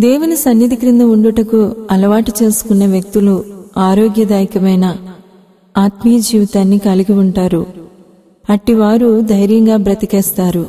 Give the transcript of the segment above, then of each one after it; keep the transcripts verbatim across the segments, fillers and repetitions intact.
దేవుని సన్నిధి క్రింద ఉండుటకు అలవాటు చేసుకున్న వ్యక్తులు ఆరోగ్యదాయకమైన ఆత్మీయ జీవితాన్ని కలిగి ఉంటారు. అట్టివారు ధైర్యంగా బ్రతికేస్తారు.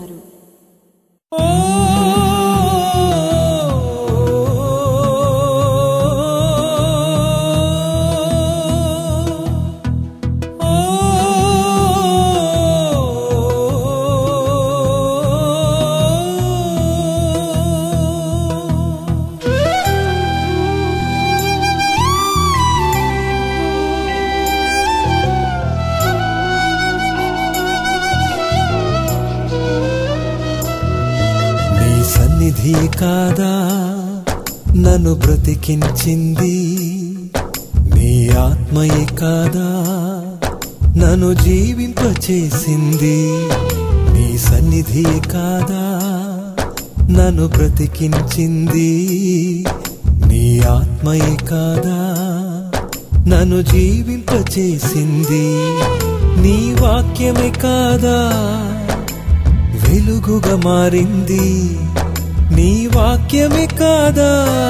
సన్నిధి కాదా నన్ను బ్రతికించింది, నీ ఆత్మయే కాదా నన్ను జీవింపచేసింది. నీ సన్నిధి కాదా నన్ను బ్రతికించింది, నీ ఆత్మయే కాదా నన్ను జీవింపచేసింది. నీ వాక్యమే కాదా వెలుగుగా మారింది, నీ వాక్యమే కాదా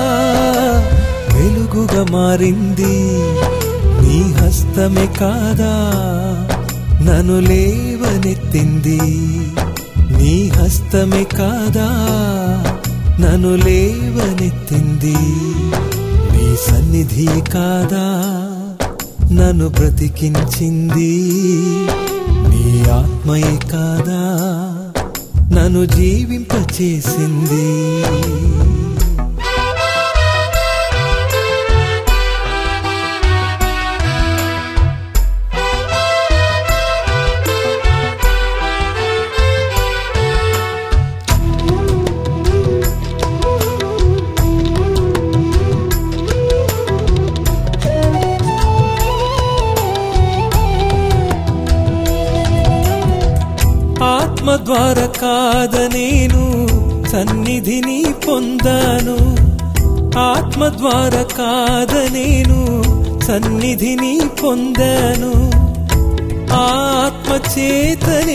వెలుగుగా మారింది. నీ హస్తమే కాదా నన్ను లేవనెత్తింది, నీ హస్తమే కాదా నన్ను లేవనెత్తింది. నీ సన్నిధి కాదా నన్ను బ్రతికించింది, నీ ఆత్మయే కాదా నన్ను జీవింపచేసింది. ఆత్మ ద్వారా కాద నేను సన్నిధిని పొందాను, ఆత్మ ద్వారా కాద నేను సన్నిధిని పొందాను. ఆత్మ చేతనే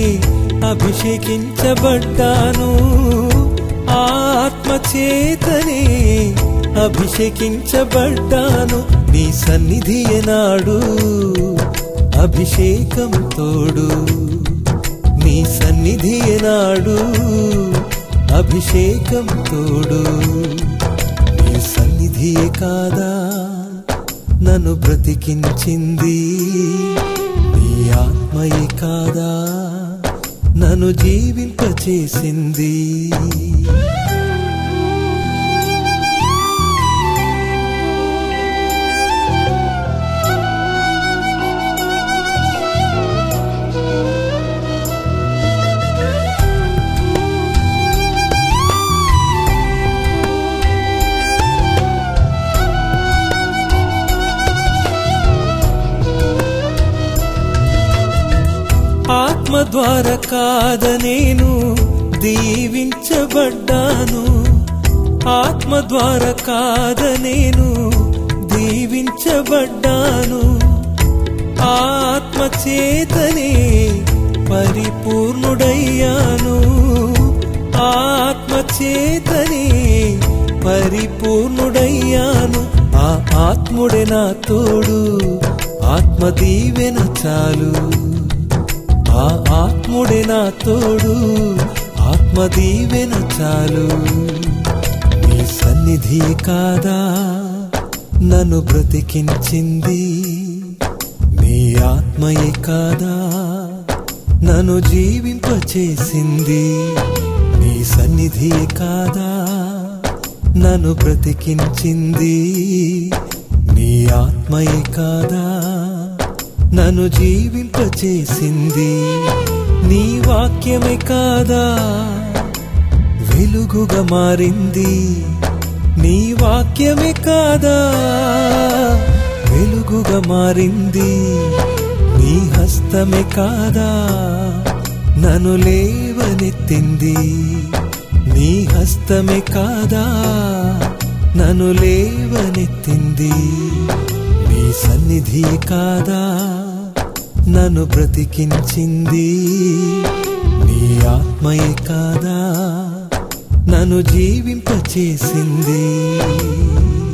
అభిషేకించబడ్డాను, ఆత్మ చేతనే అభిషేకించబడ్డాను. నీ సన్నిధి నాడు అభిషేకం తోడు, నీ సన్నిధి నాడు అభిషేకం తోడు. నీ సన్నిధియే కాదా నన్ను బ్రతికించింది, నీ ఆత్మయే కాదా నన్ను జీవింపచేసింది. ఆత్మ ద్వారా కాద నేను దీవించబడ్డాను, ఆత్మ ద్వారా కాద నేను దీవించబడ్డాను. ఆత్మ చేతనే పరిపూర్ణుడయ్యాను, ఆత్మ చేతనే పరిపూర్ణుడయ్యాను. ఆ ఆత్ముడే నా తోడు, ఆత్మ దీవెన చాలు. ఆ ఆత్ముడే నా తోడు, ఆత్మ దీవెన చాలు. నీ సన్నిధి కాదా నన్ను బ్రతికించింది, నీ ఆత్మయే కాదా నన్ను జీవింపచేసింది. నీ సన్నిధి కాదా నన్ను బ్రతికించింది, నీ ఆత్మయే కాదా నన్ను జీవింపచేసింది. నీ వాక్యమే కాదా వెలుగుగా మారింది, నీ వాక్యమే కాదా వెలుగుగా మారింది. నీ హస్తమే కాదా నన్ను లేవనెత్తింది, నీ హస్తమే కాదా నన్ను లేవనెత్తింది. నీ సన్నిధి కాదా నన్ను బ్రతికించింది, నీ ఆత్మయే కాదా నన్ను జీవింపచేసింది.